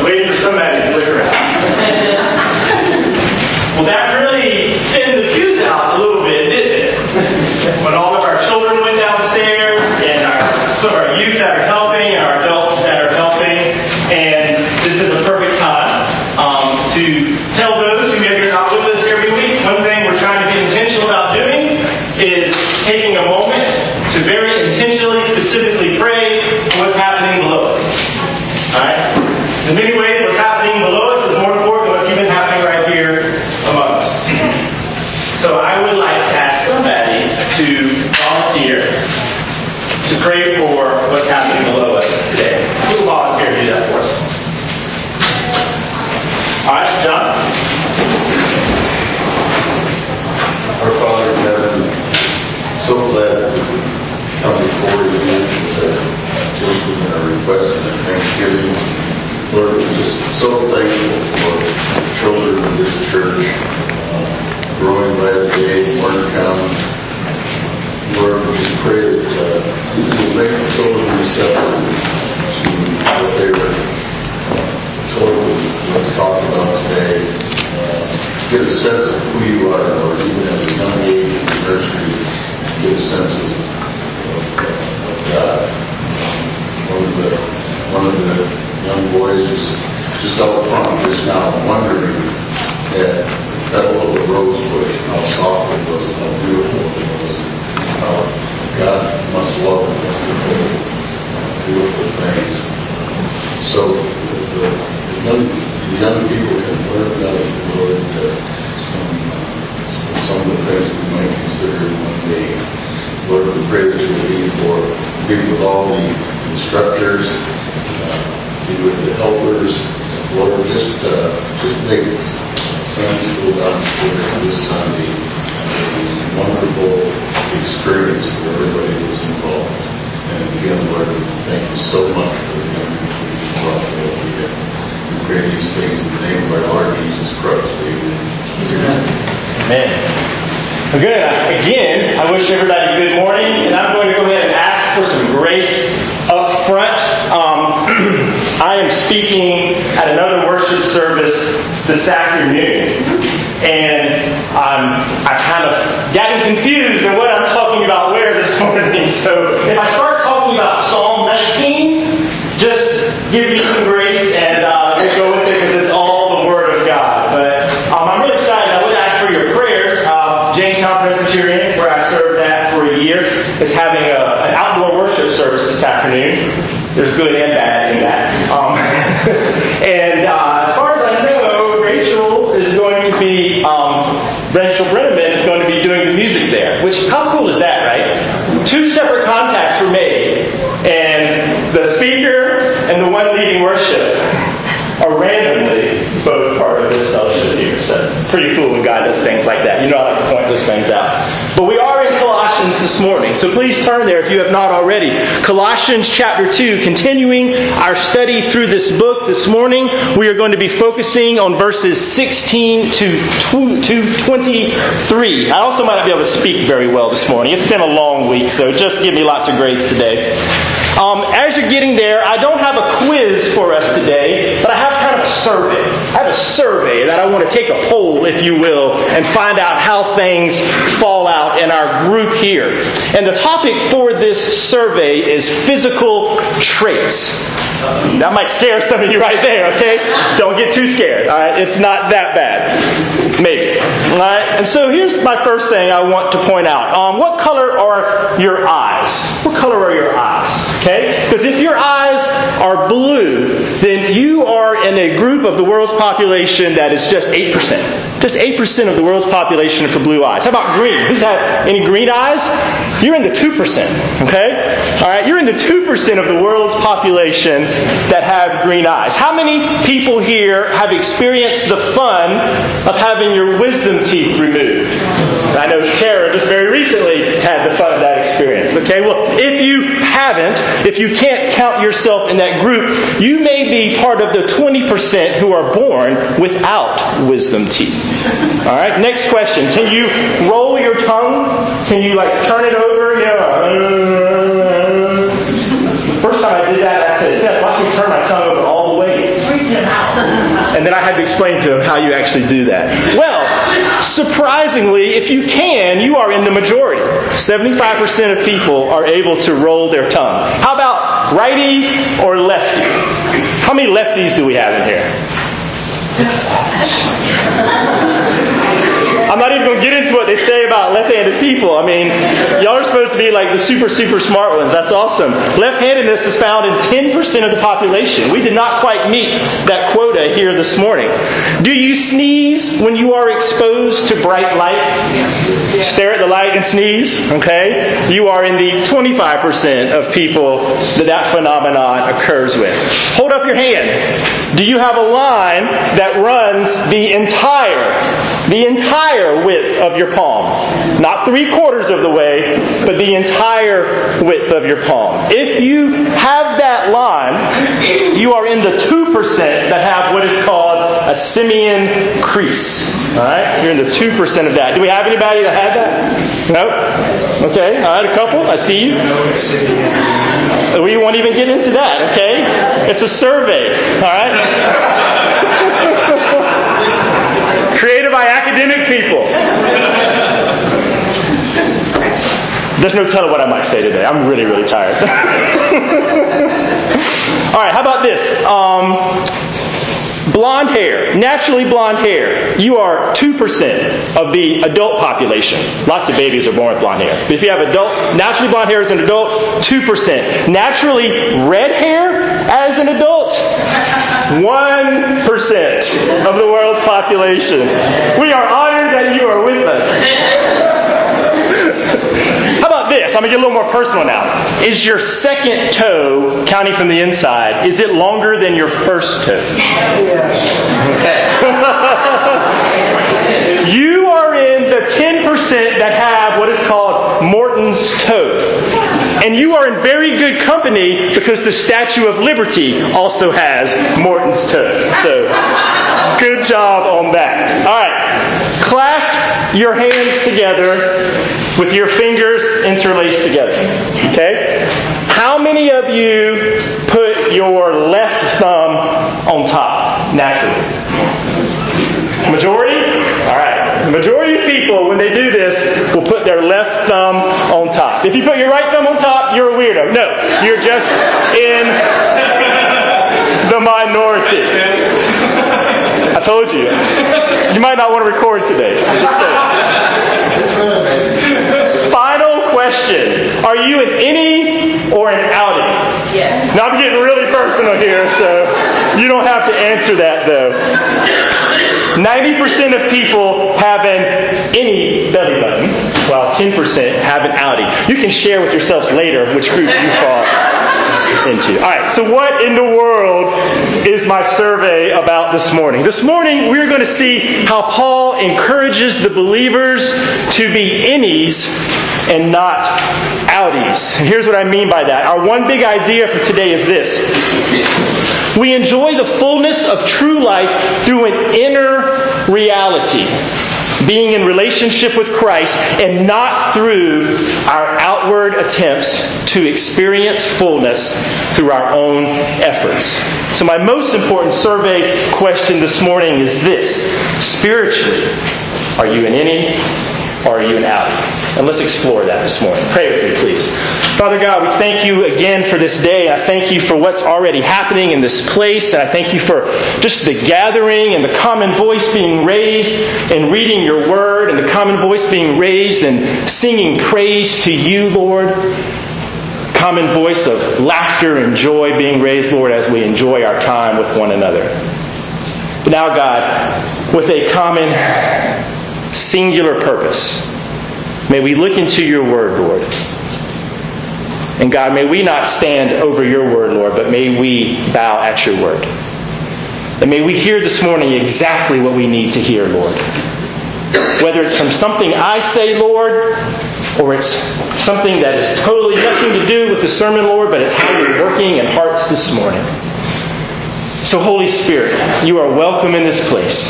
was waiting for somebody to look around. Well, that really thinned the pews out a little bit, didn't it? When all of our children went downstairs, and some of our youth that are helping, and our adults that are helping, and this is a perfect time to tell those who maybe are not with us every week. One thing we're trying to be intentional about doing is taking a moment to very intentionally, specifically pray for what's happening below us. Alright? So in many ways, what's happening below us is more important than what's even happening right here among us. So I would like to ask somebody to volunteer to pray for what's happening below us today. Who will volunteer to do that for us? Alright, John? Our Father in heaven, so glad that we come before you with our wishes and our requests and our thanksgivings. Lord, we're just so thankful for the children of this church growing by the day, more to come. Lord, we just pray that you will make the children receptive to what they were told was talked about today. Get a sense of who you are, Lord, even at a young age in the nursery. Get a sense of God. One of the young boys was just out front just now wondering at the petal of a rose bush, how soft it was, and how beautiful it was, and how God must love beautiful things. So the young people can learn about it, Lord, some of the things we might consider one day. Lord, we pray that you will be with all the instructors, be with the helpers. Lord, just make Sunday school downstairs this Sunday a wonderful experience for everybody that's involved. And again, Lord, thank you so much for the young people you brought here. We pray these things in the name of our Lord Jesus Christ. Amen. Amen. Well, good. Again, I wish everybody good morning, and I'm going to go ahead and ask for some grace up front. I am speaking at another worship service this afternoon, and I've kind of gotten confused in what I'm talking about where this morning. So if I start talking about Psalm 19, just give me some grace and we'll go with it because it's all the Word of God. But I'm really excited. I would ask for your prayers. Jamestown Presbyterian, where I served at for a year, is having an outdoor worship service this afternoon. There's good and bad in that. And as far as I know, Rachel Brenneman is going to be doing the music there. Which, how cool is that, right? 2 separate contacts were made, and the speaker and the one leading worship are randomly both part of this fellowship here. So pretty cool when God does things like that. You know I like to point those things out. But we are in Colossians this morning, so please turn there if you have not already. Colossians chapter 2, continuing our study through this book this morning. We are going to be focusing on verses 16 to 23. I also might not be able to speak very well this morning. It's been a long week, so just give me lots of grace today. As you're getting there, I don't have a quiz for us today, but I have kind of a survey. I have a survey that I want to take a poll, if you will, and find out how things fall out in our group here. And the topic for this survey is physical traits. That might scare some of you right there, okay? Don't get too scared, all right? It's not that bad. Maybe. All right? And so here's my first thing I want to point out. What color are your eyes? What color are your eyes? Okay? Because if your eyes are blue, then you are in a group of the world's population that is just 8%. Just 8% of the world's population for blue eyes. How about green? Who's had any green eyes? You're in the 2%. Okay? All right? You're in the 2% of the world's population that have green eyes. How many people here have experienced the fun of having your wisdom teeth removed? I know Tara just very recently had the fun of that experience. Okay? Well, if you haven't, if you can't count yourself in that group, you may be part of the 20% who are born without wisdom teeth. All right? Next question. Can you roll your tongue? Can you turn it over? The first time I did that, I said, Seth, watch me turn my tongue over all the way. And then I had to explain to him how you actually do that. Well, surprisingly, if you can, you are in the majority. 75% of people are able to roll their tongue. How about righty or lefty? How many lefties do we have in here? I'm not even going to get into what they say about left-handed people. I mean, y'all are supposed to be like the super, super smart ones. That's awesome. Left-handedness is found in 10% of the population. We did not quite meet that quota here this morning. Do you sneeze when you are exposed to bright light? Stare at the light and sneeze, okay? You are in the 25% of people that phenomenon occurs with. Hold up your hand. Do you have a line that runs the entire width of your palm? Not 3/4 of the way, but the entire width of your palm. If you have that line, you are in the 2% that have what is called a simian crease. All right? You're in the 2% of that. Do we have anybody that had that? No? Okay. All right, a couple. I see you. We won't even get into that, okay? It's a survey. All right? Created by academic people. There's no telling what I might say today. I'm really, really tired. All right, how about this? Blonde hair, naturally blonde hair. You are 2% of the adult population. Lots of babies are born with blonde hair. But if you have naturally blonde hair as an adult, 2%. Naturally red hair as an adult, 1% of the world's population. We are honored that you are with us. How about this? I'm going to get a little more personal now. Is your second toe, counting from the inside, is it longer than your first toe? Okay. You are in the 10% that have what is called Morton's toe. And you are in very good company because the Statue of Liberty also has Morton's toe. So, good job on that. All right. Clasp your hands together with your fingers interlaced together. Okay? How many of you put your left thumb on top naturally? Majority? All right. The majority of people, when they do this, will put their left thumb on top. If you put your right thumb on top, you're a weirdo. No, you're just in the minority. I told you. You might not want to record today. I'm just saying. Final question. Are you an innie or an outie? Yes. Now I'm getting really personal here, so you don't have to answer that though. 90% of people have an innie belly button, while 10% have an outie. You can share with yourselves later which group you fall into. All right, so what in the world is my survey about this morning? This morning, we're going to see how Paul encourages the believers to be innies and not outies. And here's what I mean by that. Our one big idea for today is this. We enjoy the fullness of true life through an inner reality, being in relationship with Christ, and not through our outward attempts to experience fullness through our own efforts. So my most important survey question this morning is this. Spiritually, are you an innie or are you an outie? And let's explore that this morning. Pray with me, please. Father God, we thank you again for this day. I thank you for what's already happening in this place. And I thank you for just the gathering and the common voice being raised in reading your word, and the common voice being raised in singing praise to you, Lord. Common voice of laughter and joy being raised, Lord, as we enjoy our time with one another. But now, God, with a common singular purpose, may we look into your word, Lord. And God, may we not stand over your word, Lord, but may we bow at your word. And may we hear this morning exactly what we need to hear, Lord. Whether it's from something I say, Lord, or it's something that is totally nothing to do with the sermon, Lord, but it's how you're working in hearts this morning. So, Holy Spirit, you are welcome in this place.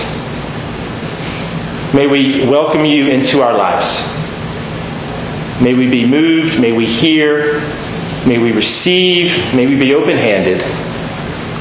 May we welcome you into our lives. May we be moved, may we hear, may we receive, may we be open-handed.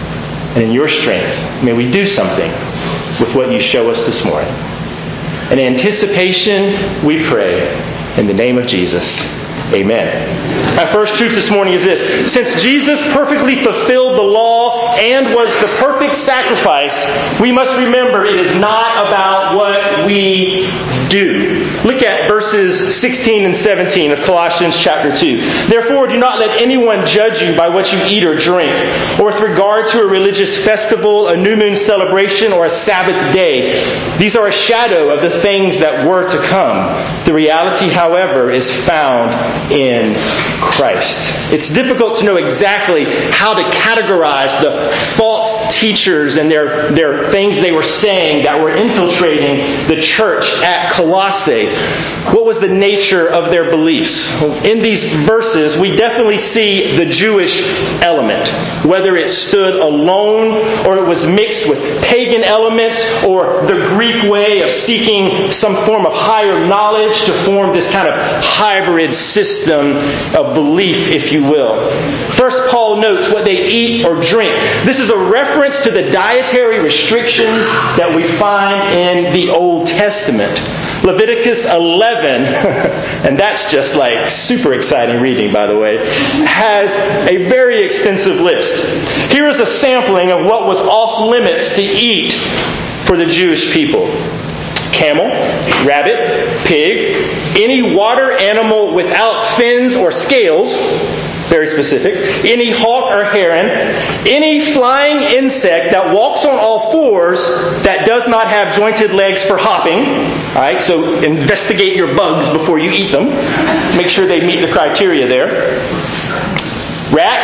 and in your strength, may we do something with what you show us this morning. In anticipation, we pray in the name of Jesus. Amen. Our first truth this morning is this. Since Jesus perfectly fulfilled the law and was the perfect sacrifice, we must remember it is not about what we do. Look at verses 16 and 17 of Colossians chapter 2. Therefore, do not let anyone judge you by what you eat or drink, or with regard to a religious festival, a new moon celebration, or a Sabbath day. These are a shadow of the things that were to come. The reality, however, is found in Christ. It's difficult to know exactly how to categorize the false teachers and their things they were saying that were infiltrating the church at Colossae. What was the nature of their beliefs? In these verses, we definitely see the Jewish element, whether it stood alone or it was mixed with pagan elements or the Greek way of seeking some form of higher knowledge to form this kind of hybrid system of belief, if you will. First, Paul notes what they eat or drink. This is a reference to the dietary restrictions that we find in the Old Testament. Leviticus 11, and that's just like super exciting reading, by the way, has a very extensive list. Here is a sampling of what was off limits to eat for the Jewish people. Camel, rabbit, pig, any water animal without fins or scales, very specific, any hawk or heron, any flying insect that walks on all fours that does not have jointed legs for hopping. All right, so investigate your bugs before you eat them. Make sure they meet the criteria there. Rat,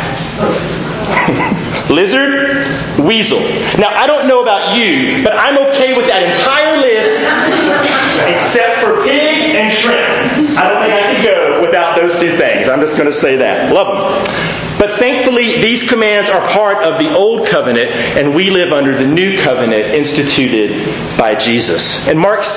lizard, weasel. Now, I don't know about you, but I'm okay with that entire list except for pig and shrimp. I don't think I could go without those two things. I'm just going to say that. Love them. But thankfully, these commands are part of the Old Covenant, and we live under the New Covenant instituted by Jesus. In Mark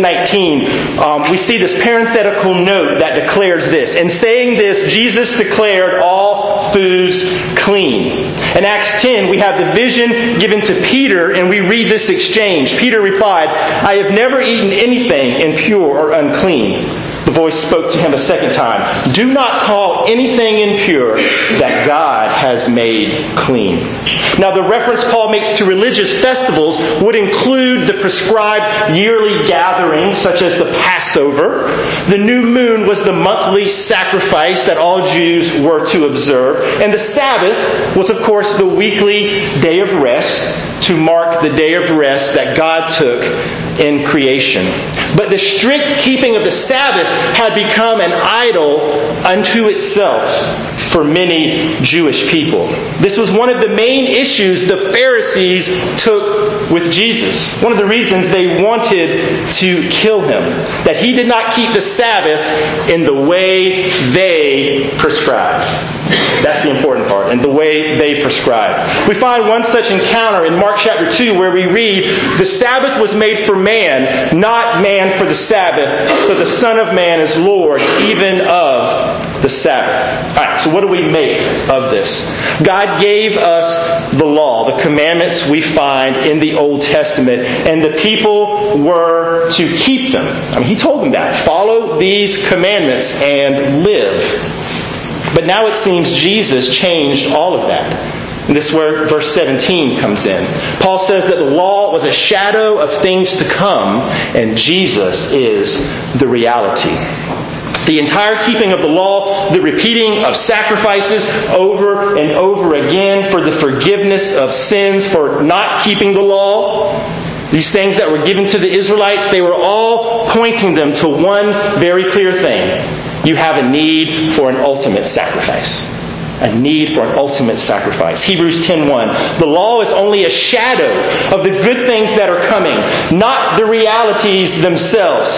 7:19, we see this parenthetical note that declares this. In saying this, Jesus declared all foods clean. In Acts 10, we have the vision given to Peter, and we read this exchange. Peter replied, I have never eaten anything impure or unclean. The voice spoke to him a second time. Do not call anything impure that God has made clean. Now, the reference Paul makes to religious festivals would include the prescribed yearly gatherings, such as the Passover. The new moon was the monthly sacrifice that all Jews were to observe. And the Sabbath was, of course, the weekly day of rest to mark the day of rest that God took in creation. But the strict keeping of the Sabbath had become an idol unto itself for many Jewish people. This was one of the main issues the Pharisees took with Jesus. One of the reasons they wanted to kill him. That he did not keep the Sabbath in the way they prescribed. That's the important part. And the way they prescribed. We find one such encounter in Mark chapter 2 where we read, the Sabbath was made for man, not man for the Sabbath. So the Son of Man is Lord even of the Sabbath. All right, so what do we make of this? God gave us the law, the commandments we find in the Old Testament, and the people were to keep them. I mean, he told them that. Follow these commandments and live. But now it seems Jesus changed all of that. And this is where verse 17 comes in. Paul says that the law was a shadow of things to come, and Jesus is the reality. The entire keeping of the law, the repeating of sacrifices over and over again for the forgiveness of sins for not keeping the law, these things that were given to the Israelites, they were all pointing them to one very clear thing. You have a need for an ultimate sacrifice. A need for an ultimate sacrifice. Hebrews 10:1. The law is only a shadow of the good things that are coming, not the realities themselves.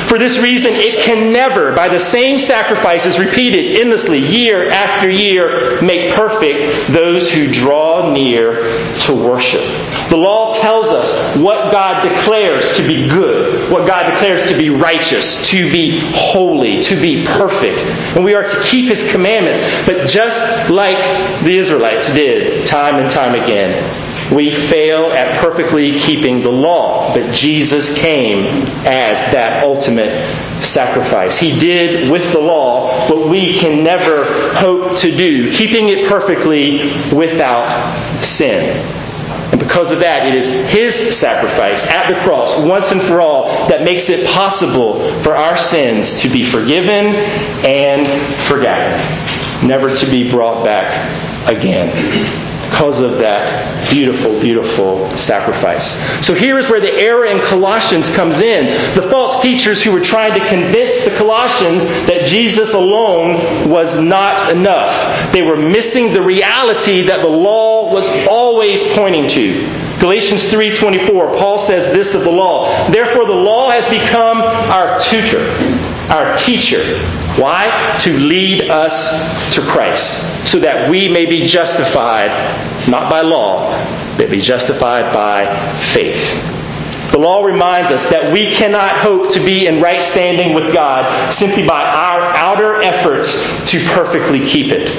For this reason, it can never, by the same sacrifices repeated endlessly year after year, make perfect those who draw near to worship. The law tells us what God declares to be good, what God declares to be righteous, to be holy, to be perfect. And we are to keep His commandments. But just like the Israelites did time and time again, we fail at perfectly keeping the law. But Jesus came as that ultimate sacrifice. He did with the law what we can never hope to do, keeping it perfectly without sin. And because of that, it is His sacrifice at the cross, once and for all, that makes it possible for our sins to be forgiven and forgotten, never to be brought back again. Because of that beautiful, beautiful sacrifice. So here is where the error in Colossians comes in. The false teachers who were trying to convince the Colossians that Jesus alone was not enough. They were missing the reality that the law was always pointing to. Galatians 3:24, Paul says this of the law. Therefore the law has become our tutor, our teacher. Why? To lead us to Christ, so that we may be justified, not by law, but be justified by faith. The law reminds us that we cannot hope to be in right standing with God simply by our outer efforts to perfectly keep it.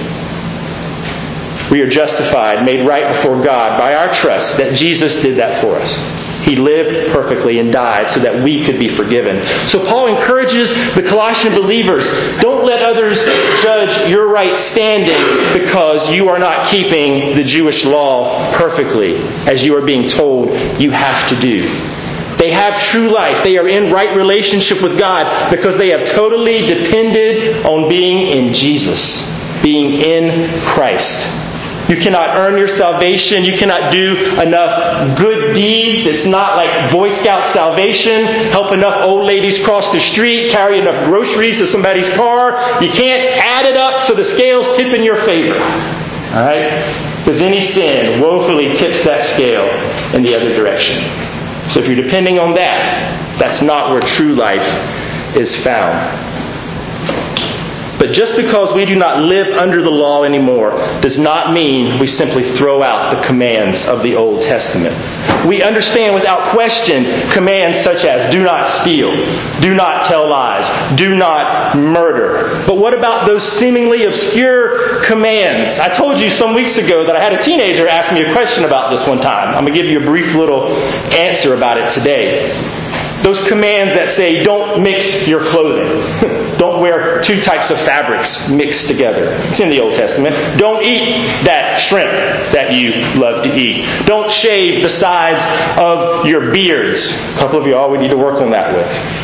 We are justified, made right before God by our trust that Jesus did that for us. He lived perfectly and died so that we could be forgiven. So Paul encourages the Colossian believers, don't let others judge your right standing because you are not keeping the Jewish law perfectly, as you are being told you have to do. They have true life. They are in right relationship with God because they have totally depended on being in Jesus, being in Christ. You cannot earn your salvation. You cannot do enough good deeds. It's not like Boy Scout salvation. Help enough old ladies cross the street. Carry enough groceries to somebody's car. You can't add it up so the scales tip in your favor. All right? Because any sin woefully tips that scale in the other direction. So if you're depending on that, that's not where true life is found. But just because we do not live under the law anymore does not mean we simply throw out the commands of the Old Testament. We understand without question commands such as do not steal, do not tell lies, do not murder. But what about those seemingly obscure commands? I told you some weeks ago that I had a teenager ask me a question about this one time. I'm going to give you a brief little answer about it today. Those commands that say don't mix your clothing. Don't wear two types of fabrics mixed together. It's in the Old Testament. Don't eat that shrimp that you love to eat. Don't shave the sides of your beards. A couple of y'all we need to work on that with.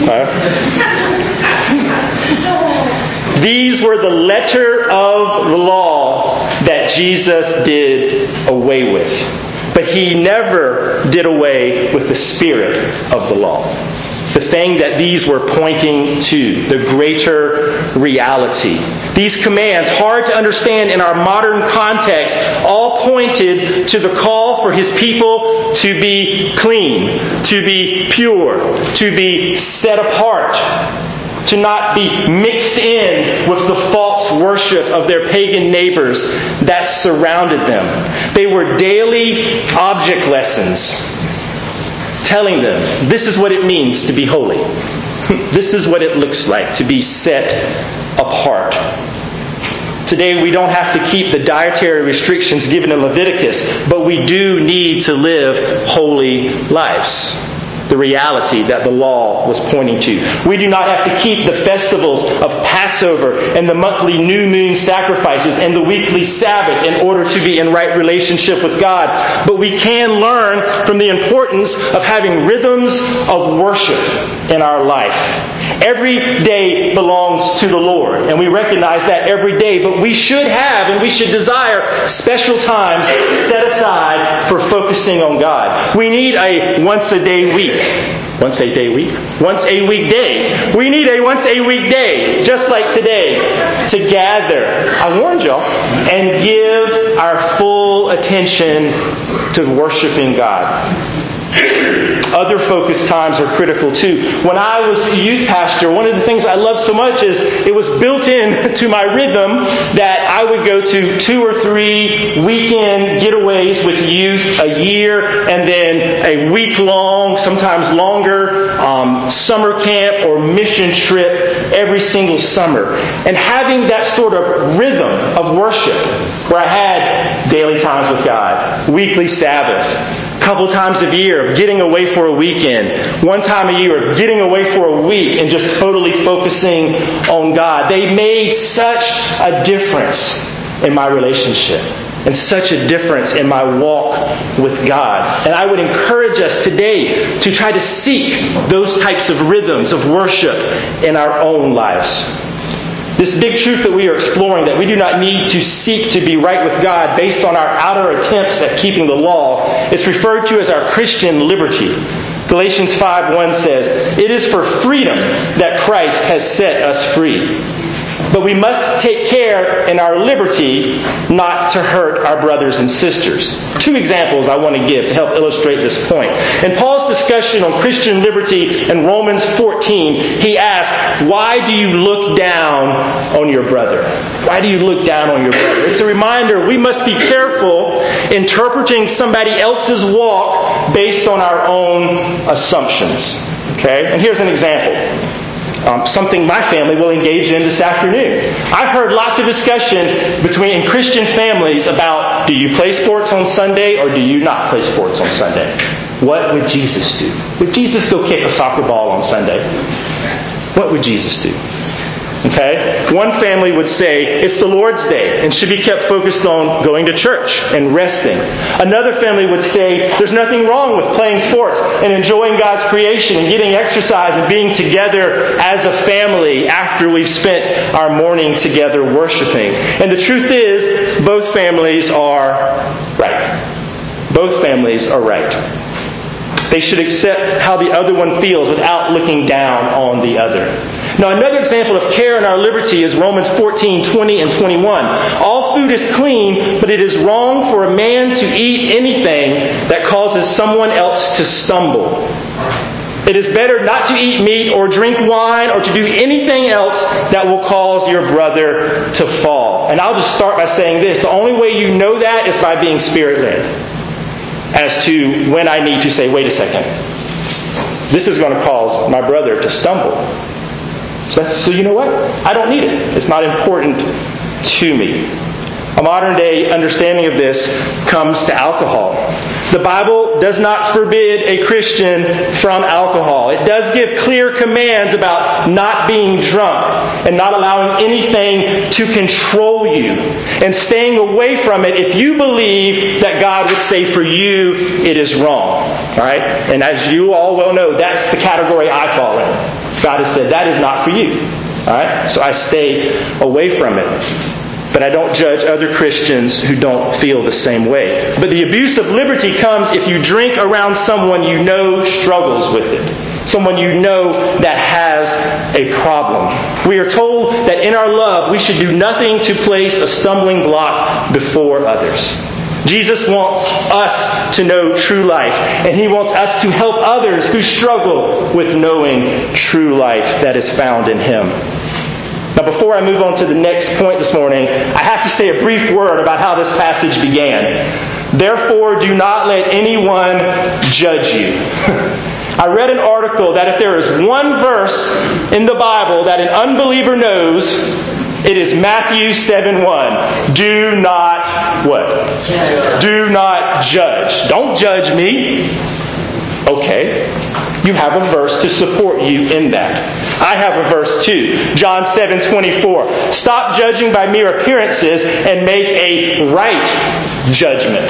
These were the letter of the law that Jesus did away with. But He never did away with the spirit of the law. The thing that these were pointing to, the greater reality. These commands, hard to understand in our modern context, all pointed to the call for His people to be clean, to be pure, to be set apart, to not be mixed in with the false worship of their pagan neighbors that surrounded them. They were daily object lessons telling them this is what it means to be holy. This is what it looks like to be set apart. Today we don't have to keep the dietary restrictions given in Leviticus, but we do need to live holy lives. The reality that the law was pointing to. We do not have to keep the festivals of Passover and the monthly new moon sacrifices and the weekly Sabbath in order to be in right relationship with God. But we can learn from the importance of having rhythms of worship in our life. Every day belongs to the Lord, and we recognize that every day, but we should have and we should desire special times set aside for focusing on God. We need a once a week day. We need a once a week day, just like today, to gather, I warned y'all, and give our full attention to worshiping God. Other focused times are critical too. When I was a youth pastor, one of the things I loved so much is it was built in to my rhythm that I would go to 2 or 3 weekend getaways with youth a year, and then a week-long, sometimes longer, summer camp or mission trip every single summer. And having that sort of rhythm of worship where I had daily times with God, weekly Sabbath, couple times a year of getting away for a weekend, one time a year of getting away for a week and just totally focusing on God. They made such a difference in my relationship and such a difference in my walk with God. And I would encourage us today to try to seek those types of rhythms of worship in our own lives. This big truth that we are exploring, that we do not need to seek to be right with God based on our outer attempts at keeping the law, is referred to as our Christian liberty. Galatians 5:1 says, "It is for freedom that Christ has set us free. But we must take care in our liberty not to hurt our brothers and sisters." 2 examples I want to give to help illustrate this point. In Paul's discussion on Christian liberty in Romans 14, he asks, "Why do you look down on your brother?" Why do you look down on your brother? It's a reminder we must be careful interpreting somebody else's walk based on our own assumptions. Okay? And here's an example. Something my family will engage in this afternoon. I've heard lots of discussion in Christian families about, do you play sports on Sunday or do you not play sports on Sunday? What would Jesus do? Would Jesus go kick a soccer ball on Sunday? What would Jesus do? Okay? One family would say it's the Lord's Day and should be kept focused on going to church and resting. Another family would say there's nothing wrong with playing sports and enjoying God's creation and getting exercise and being together as a family after we've spent our morning together worshiping. And the truth is, both families are right. Both families are right. They should accept how the other one feels without looking down on the other. Now, another example of care in our liberty is Romans 14:20 and 21. "All food is clean, but it is wrong for a man to eat anything that causes someone else to stumble. It is better not to eat meat or drink wine or to do anything else that will cause your brother to fall." And I'll just start by saying this. The only way you know that is by being Spirit-led as to when I need to say, wait a second, this is going to cause my brother to stumble. So you know what? I don't need it. It's not important to me. A modern day understanding of this comes to alcohol. The Bible does not forbid a Christian from alcohol. It does give clear commands about not being drunk and not allowing anything to control you and staying away from it if you believe that God would say for you it is wrong. All right? And as you all well know, that's the category I fall in. God has said that is not for you. All right? So I stay away from it. But I don't judge other Christians who don't feel the same way. But the abuse of liberty comes if you drink around someone you know struggles with it. Someone you know that has a problem. We are told that in our love we should do nothing to place a stumbling block before others. Jesus wants us to know true life, and He wants us to help others who struggle with knowing true life that is found in Him. Now, before I move on to the next point this morning, I have to say a brief word about how this passage began. "Therefore, do not let anyone judge you." I read an article that if there is one verse in the Bible that an unbeliever knows, it is Matthew 7:1. Do not what? Do not judge. Don't judge me. Okay. You have a verse to support you in that. I have a verse too. John 7:24. "Stop judging by mere appearances and make a right judgment."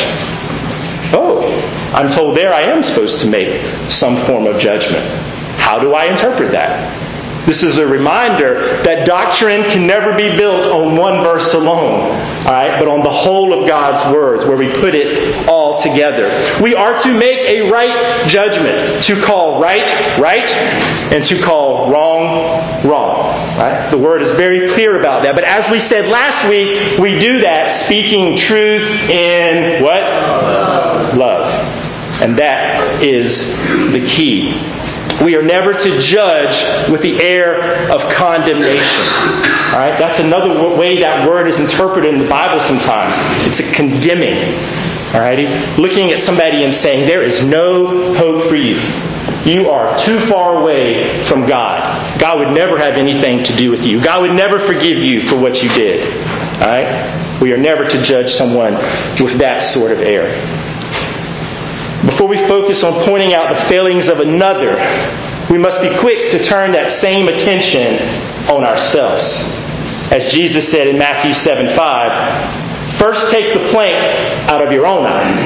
Oh, I'm told there I am supposed to make some form of judgment. How do I interpret that? This is a reminder that doctrine can never be built on one verse alone, all right, but on the whole of God's words, where we put it all together. We are to make a right judgment, to call right, right, and to call wrong, wrong. Right? The Word is very clear about that. But as we said last week, we do that speaking truth in what? Love. And that is the key. We are never to judge with the air of condemnation. All right? That's another way that word is interpreted in the Bible sometimes. It's a condemning. All righty? Looking at somebody and saying, there is no hope for you. You are too far away from God. God would never have anything to do with you. God would never forgive you for what you did. All right? We are never to judge someone with that sort of air. Before we focus on pointing out the failings of another, we must be quick to turn that same attention on ourselves. As Jesus said in Matthew 7:5, first take the plank out of your own eye,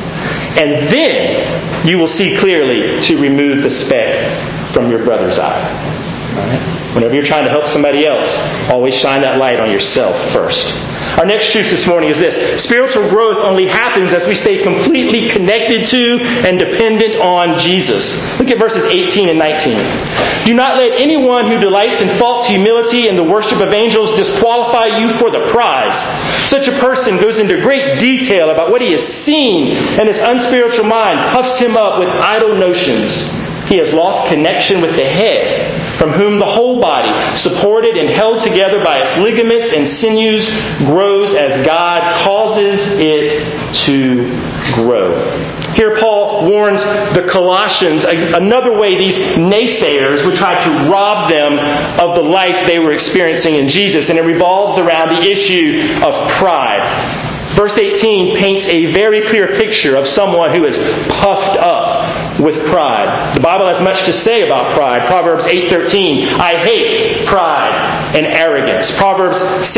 and then you will see clearly to remove the speck from your brother's eye. All right? Whenever you're trying to help somebody else, always shine that light on yourself first. Our next truth this morning is this. Spiritual growth only happens as we stay completely connected to and dependent on Jesus. Look at verses 18 and 19. Do not let anyone who delights in false humility and the worship of angels disqualify you for the prize. Such a person goes into great detail about what he has seen, and his unspiritual mind puffs him up with idle notions. He has lost connection with the head, from whom the whole body, supported and held together by its ligaments and sinews, grows as God causes it to grow. Here Paul warns the Colossians another way these naysayers would try to rob them of the life they were experiencing in Jesus, and it revolves around the issue of pride. Verse 18 paints a very clear picture of someone who is puffed up with pride. The Bible has much to say about pride. Proverbs 8:13, I hate pride and arrogance. Proverbs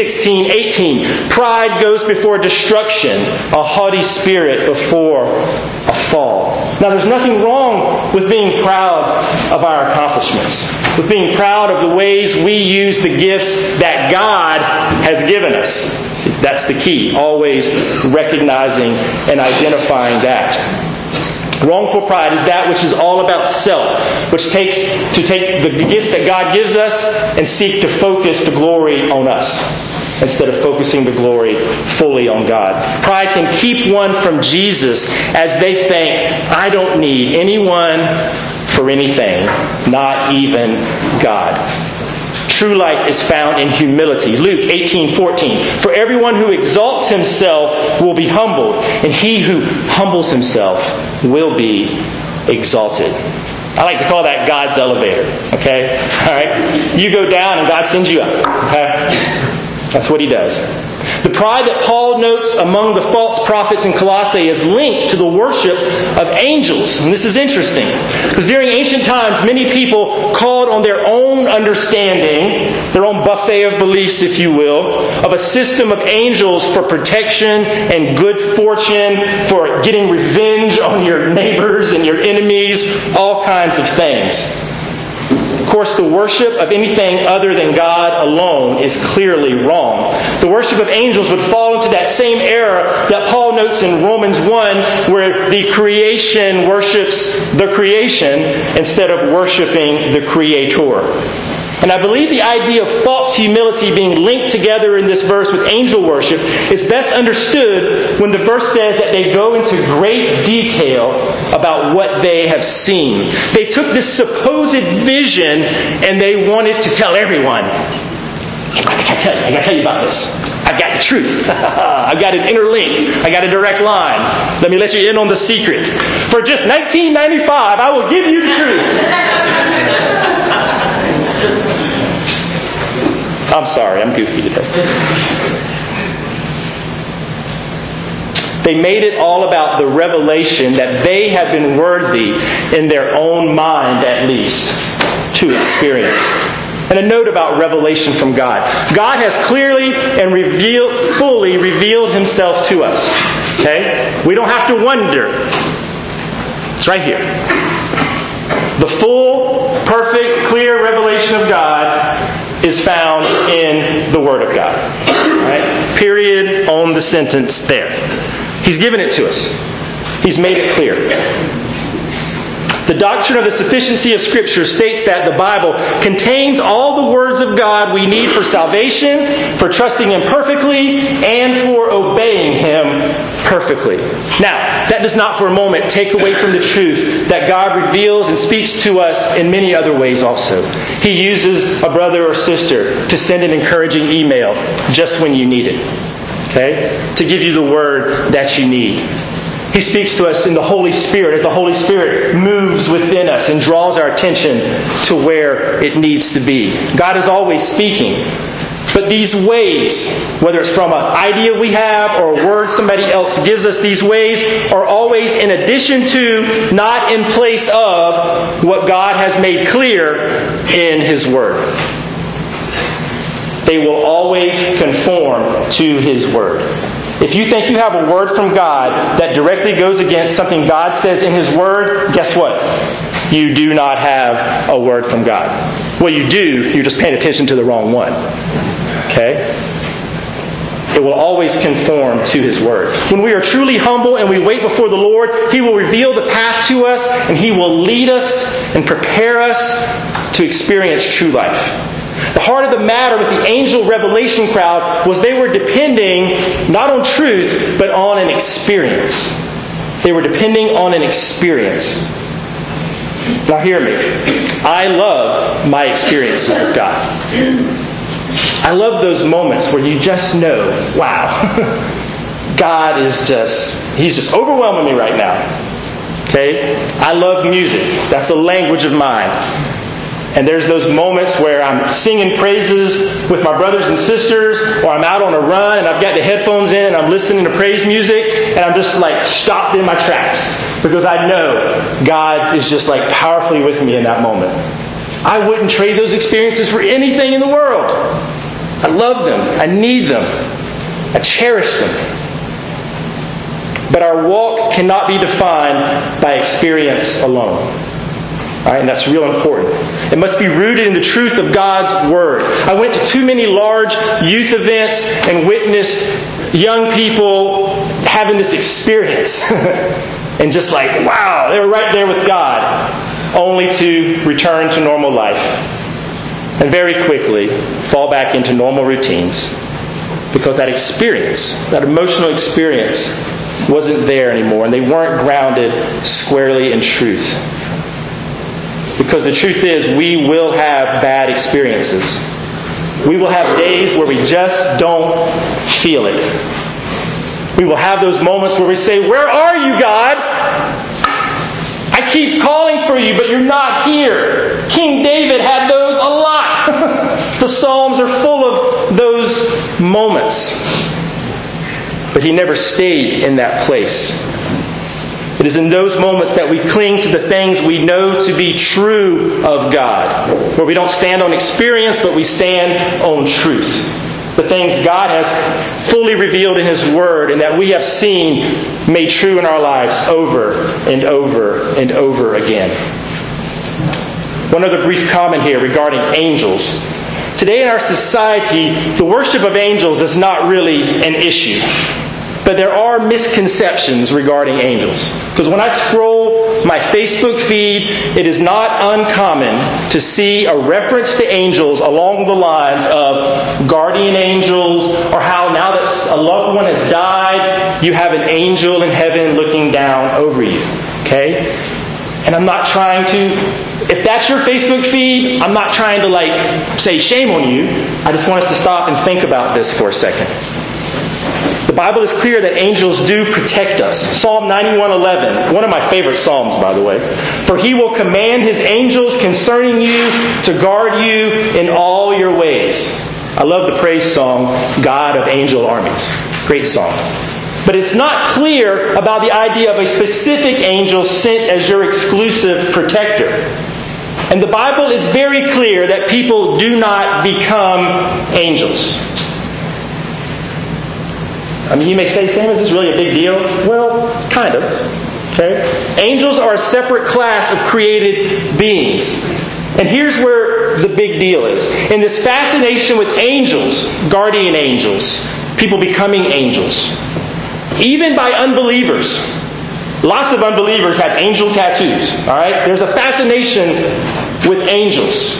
16:18, pride goes before destruction, a haughty spirit before a fall. Now there's nothing wrong with being proud of our accomplishments, with being proud of the ways we use the gifts that God has given us. See, that's the key, always recognizing and identifying that. Wrongful pride is that which is all about self, which takes to take the gifts that God gives us and seek to focus the glory on us instead of focusing the glory fully on God. Pride can keep one from Jesus as they think, I don't need anyone for anything, not even God. True light is found in humility. Luke 18:14. For everyone who exalts himself will be humbled, and he who humbles himself will be exalted. I like to call that God's elevator. Okay? All right? You go down and God sends you up. Okay? That's what He does. The pride that Paul notes among the false prophets in Colossae is linked to the worship of angels. And this is interesting, because during ancient times, many people called on their own understanding, their own buffet of beliefs, if you will, of a system of angels for protection and good fortune, for getting revenge on your neighbors and your enemies, all kinds of things. Of course, the worship of anything other than God alone is clearly wrong. The worship of angels would fall into that same error that Paul notes in Romans 1, where the creation worships the creation instead of worshiping the Creator. And I believe the idea of false humility being linked together in this verse with angel worship is best understood when the verse says that they go into great detail about what they have seen. They took this supposed vision and they wanted to tell everyone, I gotta tell you about this. I've got the truth. I've got an inner link. I got a direct line. Let me let you in on the secret. For just $19.95, I will give you the truth. I'm sorry, I'm goofy today. They made it all about the revelation that they have been worthy in their own mind, at least, to experience. And a note about revelation from God. God has clearly and fully revealed Himself to us. Okay? We don't have to wonder. It's right here. The full, perfect, clear revelation of God is found in the Word of God. Right? Period on the sentence there. He's given it to us. He's made it clear. The doctrine of the sufficiency of Scripture states that the Bible contains all the words of God we need for salvation, for trusting Him perfectly, and for obeying Him perfectly. Now, that does not for a moment take away from the truth that God reveals and speaks to us in many other ways also. He uses a brother or sister to send an encouraging email just when you need it. Okay? To give you the word that you need. He speaks to us in the Holy Spirit as the Holy Spirit moves within us and draws our attention to where it needs to be. God is always speaking. But these ways, whether it's from an idea we have or a word somebody else gives us, these ways are always in addition to, not in place of, what God has made clear in His Word. They will always conform to His Word. If you think you have a word from God that directly goes against something God says in His Word, guess what? You do not have a word from God. Well, you do. You're just paying attention to the wrong one. Okay? It will always conform to His Word. When we are truly humble and we wait before the Lord, He will reveal the path to us and He will lead us and prepare us to experience true life. The heart of the matter with the angel revelation crowd was they were depending not on truth, but on an experience. They were depending on an experience. Now hear me. I love my experiences with God. I love those moments where you just know, wow, God is He's just overwhelming me right now. Okay? I love music. That's a language of mine. And there's those moments where I'm singing praises with my brothers and sisters, or I'm out on a run and I've got the headphones in and I'm listening to praise music, and I'm just like stopped in my tracks because I know God is just like powerfully with me in that moment. I wouldn't trade those experiences for anything in the world. I love them. I need them. I cherish them. But our walk cannot be defined by experience alone. All right, and that's real important. It must be rooted in the truth of God's Word. I went to too many large youth events and witnessed young people having this experience. And just like, wow, they were right there with God, only to return to normal life. And very quickly fall back into normal routines. Because that experience, that emotional experience, wasn't there anymore. And they weren't grounded squarely in truth. Because the truth is, we will have bad experiences. We will have days where we just don't feel it. We will have those moments where we say, "Where are you, God? I keep calling for you, but you're not here." King David had those a lot. The Psalms are full of those moments. But he never stayed in that place. It is in those moments that we cling to the things we know to be true of God. Where we don't stand on experience, but we stand on truth. The things God has fully revealed in His Word and that we have seen made true in our lives over and over and over again. One other brief comment here regarding angels. Today in our society, the worship of angels is not really an issue. But there are misconceptions regarding angels. Because when I scroll my Facebook feed, it is not uncommon to see a reference to angels along the lines of guardian angels, or how now that a loved one has died, you have an angel in heaven looking down over you. Okay? And I'm not trying to, if that's your Facebook feed, I'm not trying to say shame on you. I just want us to stop and think about this for a second. The Bible is clear that angels do protect us. Psalm 91:11, one of my favorite psalms, by the way. For He will command His angels concerning you to guard you in all your ways. I love the praise song, God of Angel Armies. Great song. But it's not clear about the idea of a specific angel sent as your exclusive protector. And the Bible is very clear that people do not become angels. I mean, you may say, Sam, is this really a big deal? Well, kind of. Okay? Angels are a separate class of created beings. And here's where the big deal is. In this fascination with angels, guardian angels, people becoming angels, even by unbelievers. Lots of unbelievers have angel tattoos. All right? There's a fascination with angels.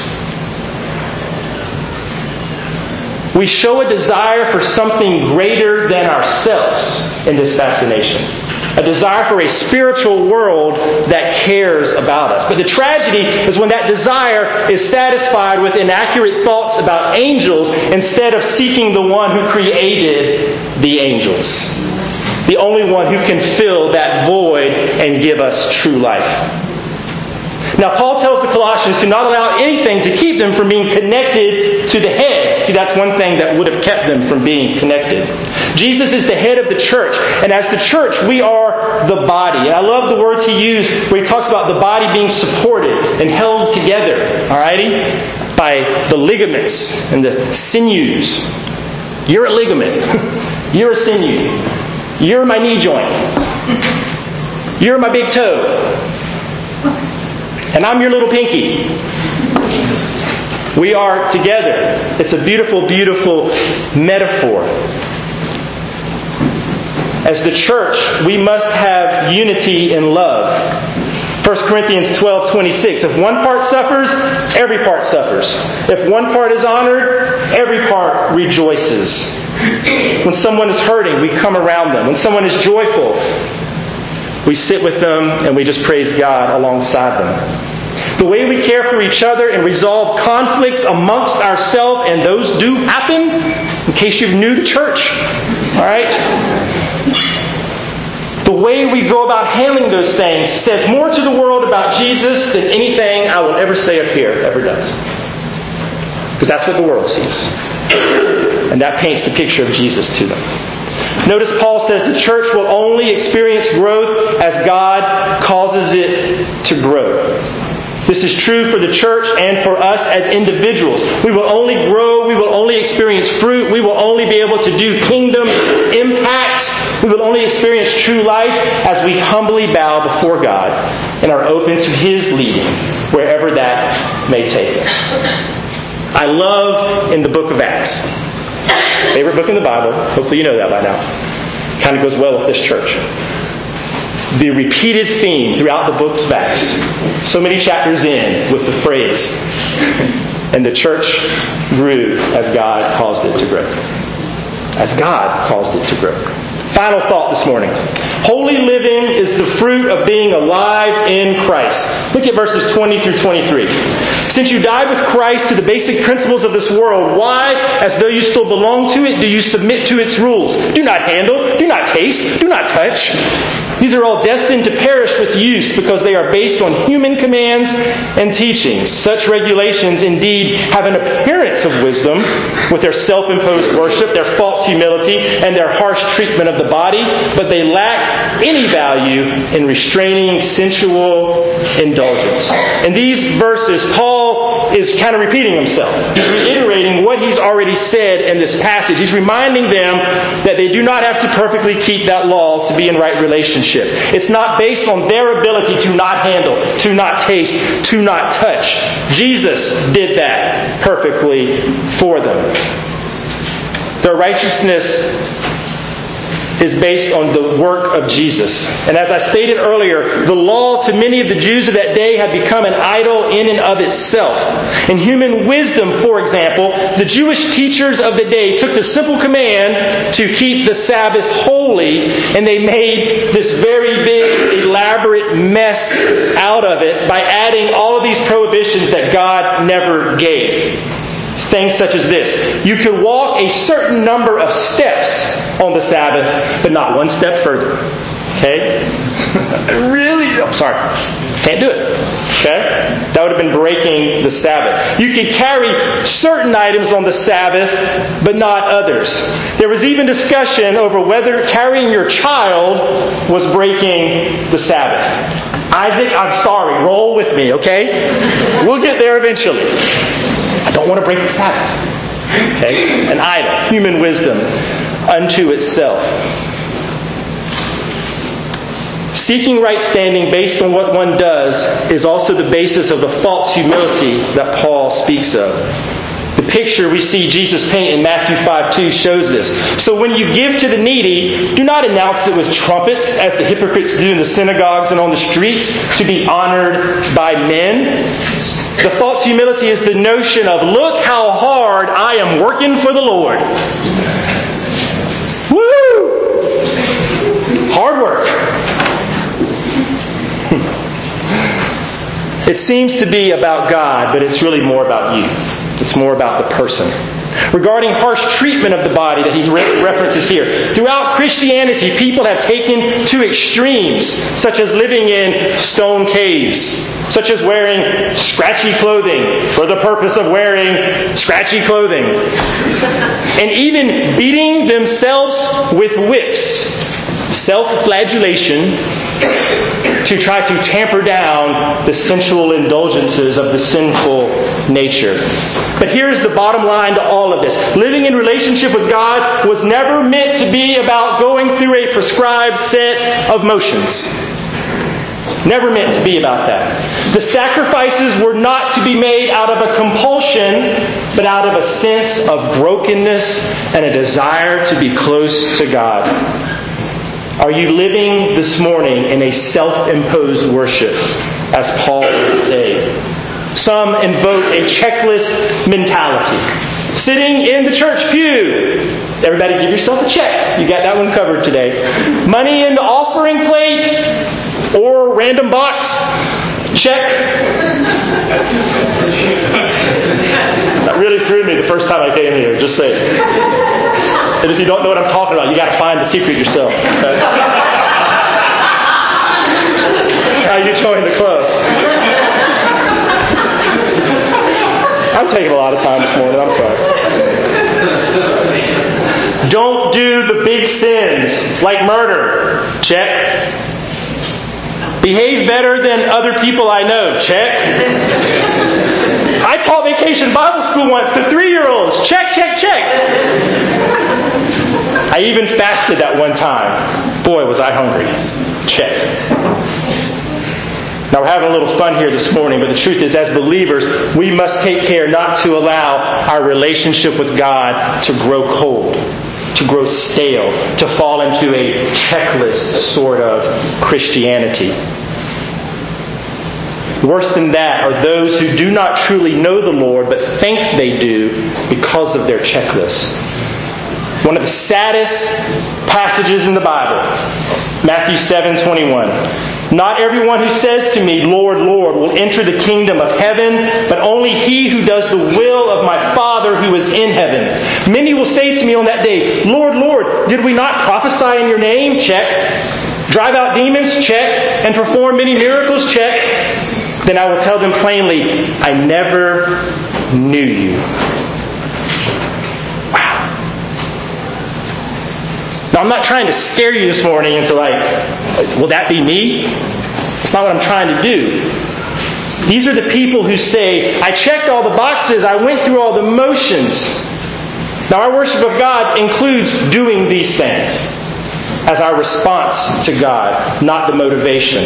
We show a desire for something greater than ourselves. in this fascination. A desire for a spiritual world that cares about us. But the tragedy is when that desire is satisfied with inaccurate thoughts about angels instead of seeking the one who created the angels. The only one who can fill that void and give us true life. Now, Paul tells the Colossians to not allow anything to keep them from being connected to the head. See, that's one thing that would have kept them from being connected. Jesus is the head of the church. And as the church, we are the body. And I love the words he used where he talks about the body being supported and held together. Alrighty? By the ligaments and the sinews. You're a ligament. You're a sinew. You're my knee joint. You're my big toe. And I'm your little pinky. We are together. It's a beautiful, beautiful metaphor. As the church, we must have unity in love. 1 Corinthians 12:26. If one part suffers, every part suffers. If one part is honored, every part rejoices. When someone is hurting, we come around them. When someone is joyful, we sit with them and we just praise God alongside them. The way we care for each other and resolve conflicts amongst ourselves, and those do happen, in case you're new to church. Alright? The way we go about handling those things says more to the world about Jesus than anything I will ever say up here ever does. Because that's what the world sees. And that paints the picture of Jesus to them. Notice Paul says the church will only experience growth as God causes it to grow. This is true for the church and for us as individuals. We will only grow, we will only experience fruit, we will only be able to do kingdom impact, we will only experience true life as we humbly bow before God and are open to His leading wherever that may take us. I love in the book of Acts. Favorite book in the Bible. Hopefully you know that by now. Kind of goes well with this church. The repeated theme throughout the book of Acts. So many chapters in with the phrase, and the church grew as God caused it to grow. As God caused it to grow. Final thought this morning. Holy living is the fruit of being alive in Christ. Look at verses 20 through 23. Since you died with Christ to the basic principles of this world, why, as though you still belong to it, do you submit to its rules? Do not handle, do not taste, do not touch. These are all destined to perish with use because they are based on human commands and teachings. Such regulations indeed have an appearance of wisdom with their self-imposed worship, their false humility, and their harsh treatment of the body, but they lack any value in restraining sensual indulgence. In these verses, Paul is kind of repeating himself. He's reiterating what he's already said in this passage. He's reminding them that they do not have to perfectly keep that law to be in right relationship. It's not based on their ability to not handle, to not taste, to not touch. Jesus did that perfectly for them. Their righteousness is based on the work of Jesus. And as I stated earlier, the law to many of the Jews of that day had become an idol in and of itself. In human wisdom, for example, the Jewish teachers of the day took the simple command to keep the Sabbath holy, and they made this very big, elaborate mess out of it by adding all of these prohibitions that God never gave. Things such as this. You could walk a certain number of steps on the Sabbath, but not one step further. Okay? Really? I'm sorry. Can't do it. Okay? That would have been breaking the Sabbath. You could carry certain items on the Sabbath, but not others. There was even discussion over whether carrying your child was breaking the Sabbath. Isaac, I'm sorry. Roll with me, okay? We'll get there eventually. I don't want to break the Sabbath. Okay? An idol. Human wisdom unto itself. Seeking right standing based on what one does is also the basis of the false humility that Paul speaks of. The picture we see Jesus paint in Matthew 5:2 shows this. So when you give to the needy, do not announce it with trumpets, as the hypocrites do in the synagogues and on the streets, to be honored by men. The false humility is the notion of, look how hard I am working for the Lord. Woo! Hard work. It seems to be about God, but it's really more about you. It's more about the person. Regarding harsh treatment of the body that he references here, throughout Christianity, people have taken to extremes, such as living in stone caves, such as wearing scratchy clothing for the purpose of wearing scratchy clothing, and even beating themselves with whips, self-flagellation, to try to tamper down the sensual indulgences of the sinful nature. But here's the bottom line to all of this. Living in relationship with God was never meant to be about going through a prescribed set of motions. Never meant to be about that. The sacrifices were not to be made out of a compulsion, but out of a sense of brokenness and a desire to be close to God. Are you living this morning in a self-imposed worship, as Paul would say? Some invoke a checklist mentality. Sitting in the church pew. Everybody give yourself a check. You got that one covered today. Money in the offering plate or random box. Check. That really threw me the first time I came here. Just say it. And if you don't know what I'm talking about, you got to find the secret yourself. Okay? That's how you join the club. I'm taking a lot of time this morning. I'm sorry. Don't do the big sins like murder. Check. Behave better than other people I know. Check. I taught vacation Bible school once to 3-year-olds. Check, check, check. I even fasted that one time. Boy, was I hungry. Check. Now we're having a little fun here this morning, but the truth is, as believers, we must take care not to allow our relationship with God to grow cold, to grow stale, to fall into a checklist sort of Christianity. Worse than that are those who do not truly know the Lord, but think they do because of their checklist. One of the saddest passages in the Bible, Matthew 7:21. Not everyone who says to me, Lord, Lord, will enter the kingdom of heaven, but only he who does the will of my Father who is in heaven. Many will say to me on that day, Lord, Lord, did we not prophesy in your name? Check. Drive out demons? Check. And perform many miracles? Check. Then I will tell them plainly, I never knew you. Wow. Now, I'm not trying to scare you this morning into will that be me? That's not what I'm trying to do. These are the people who say, I checked all the boxes, I went through all the motions. Now, our worship of God includes doing these things as our response to God, not the motivation.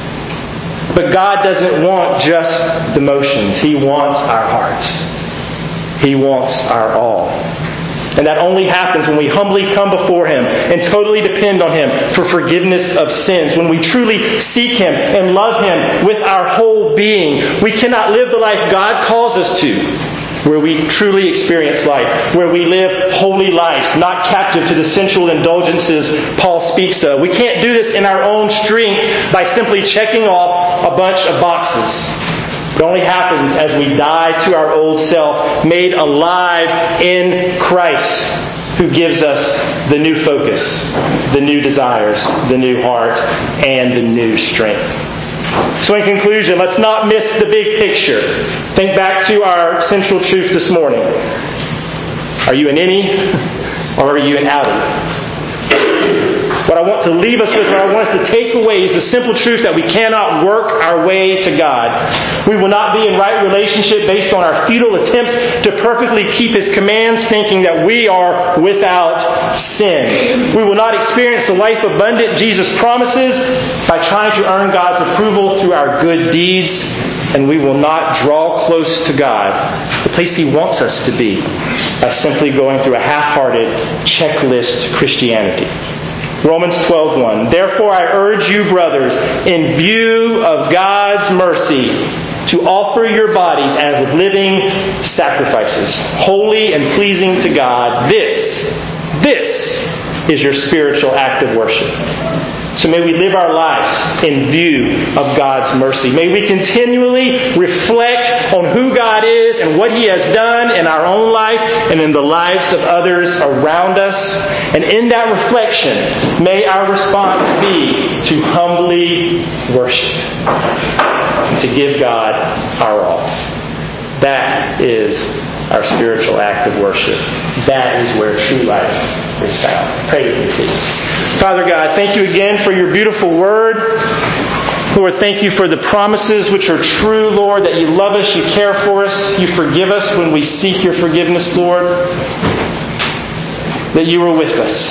But God doesn't want just the motions. He wants our hearts. He wants our all. And that only happens when we humbly come before Him and totally depend on Him for forgiveness of sins. When we truly seek Him and love Him with our whole being. We cannot live the life God calls us to, where we truly experience life, where we live holy lives, not captive to the sensual indulgences Paul speaks of. We can't do this in our own strength by simply checking off a bunch of boxes. It only happens as we die to our old self, made alive in Christ, who gives us the new focus, the new desires, the new heart, and the new strength. So in conclusion, let's not miss the big picture. Think back to our central truth this morning. Are you an innie or are you an outie? What I want to leave us with, what I want us to take away is the simple truth that we cannot work our way to God. We will not be in right relationship based on our futile attempts to perfectly keep His commands, thinking that we are without sin. We will not experience the life abundant Jesus promises by trying to earn God's approval through our good deeds. And we will not draw close to God, the place He wants us to be, by simply going through a half-hearted checklist Christianity. Romans 12:1. Therefore I urge you, brothers, in view of God's mercy, to offer your bodies as living sacrifices, holy and pleasing to God. This This is your spiritual act of worship. So may we live our lives in view of God's mercy. May we continually reflect on who God is and what He has done in our own life and in the lives of others around us. And in that reflection, may our response be to humbly worship and to give God our all. That is our spiritual act of worship. That is where true life is found. Pray with me, please. Father God, thank you again for your beautiful word. Lord, thank you for the promises which are true, Lord, that you love us, you care for us, you forgive us when we seek your forgiveness, Lord, that you are with us.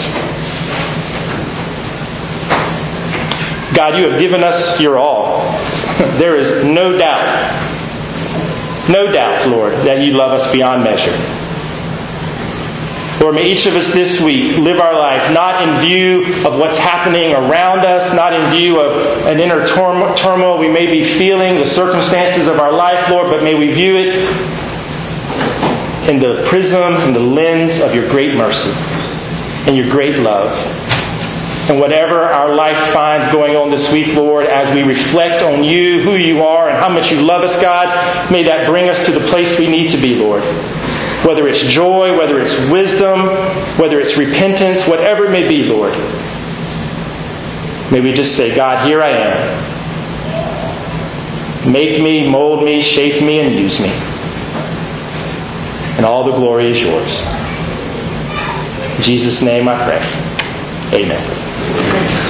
God, you have given us your all. There is no doubt, Lord, that you love us beyond measure. Lord, may each of us this week live our life not in view of what's happening around us, not in view of an inner turmoil we may be feeling, the circumstances of our life, Lord, but may we view it in the prism and the lens of your great mercy and your great love. And whatever our life finds going on this week, Lord, as we reflect on you, who you are, and how much you love us, God, may that bring us to the place we need to be, Lord. Whether it's joy, whether it's wisdom, whether it's repentance, whatever it may be, Lord. May we just say, God, here I am. Make me, mold me, shape me, and use me. And all the glory is yours. In Jesus' name I pray. Amen.